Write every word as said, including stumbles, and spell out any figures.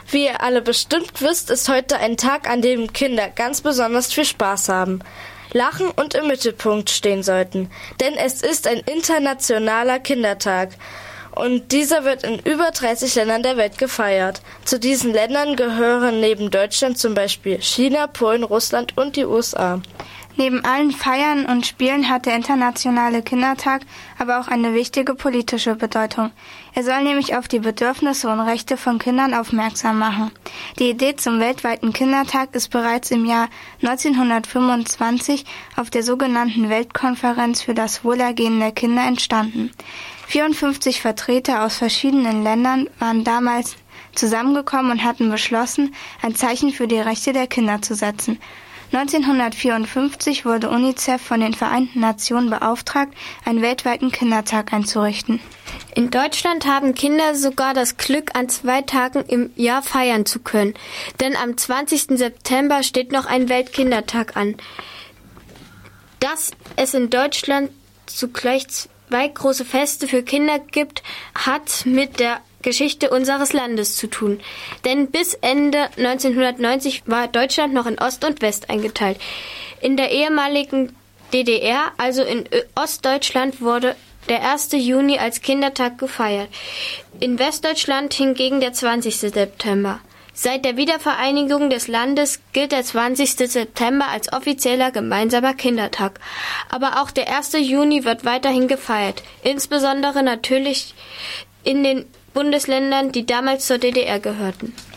Wie ihr alle bestimmt wisst, ist heute ein Tag, an dem Kinder ganz besonders viel Spaß haben, lachen und im Mittelpunkt stehen sollten. Denn es ist ein internationaler Kindertag. Und dieser wird in über dreißig Ländern der Welt gefeiert. Zu diesen Ländern gehören neben Deutschland zum Beispiel China, Polen, Russland und die U S A. Neben allen Feiern und Spielen hat der Internationale Kindertag aber auch eine wichtige politische Bedeutung. Er soll nämlich auf die Bedürfnisse und Rechte von Kindern aufmerksam machen. Die Idee zum weltweiten Kindertag ist bereits im Jahr neunzehnhundertfünfundzwanzig auf der sogenannten Weltkonferenz für das Wohlergehen der Kinder entstanden. vierundfünfzig Vertreter aus verschiedenen Ländern waren damals zusammengekommen und hatten beschlossen, ein Zeichen für die Rechte der Kinder zu setzen. neunzehnhundertvierundfünfzig wurde UNICEF von den Vereinten Nationen beauftragt, einen weltweiten Kindertag einzurichten. In Deutschland haben Kinder sogar das Glück, an zwei Tagen im Jahr feiern zu können. Denn am zwanzigsten September steht noch ein Weltkindertag an. Dass es in Deutschland zugleich zwei große Feste für Kinder gibt, hat mit der Geschichte unseres Landes zu tun. Denn bis Ende neunzehnhundertneunzig war Deutschland noch in Ost und West eingeteilt. In der ehemaligen D D R, also in Ostdeutschland, wurde der erste Juni als Kindertag gefeiert. In Westdeutschland hingegen der zwanzigste September. Seit der Wiedervereinigung des Landes gilt der zwanzigste September als offizieller gemeinsamer Kindertag. Aber auch der erste Juni wird weiterhin gefeiert. Insbesondere natürlich in den Bundesländern, die damals zur D D R gehörten.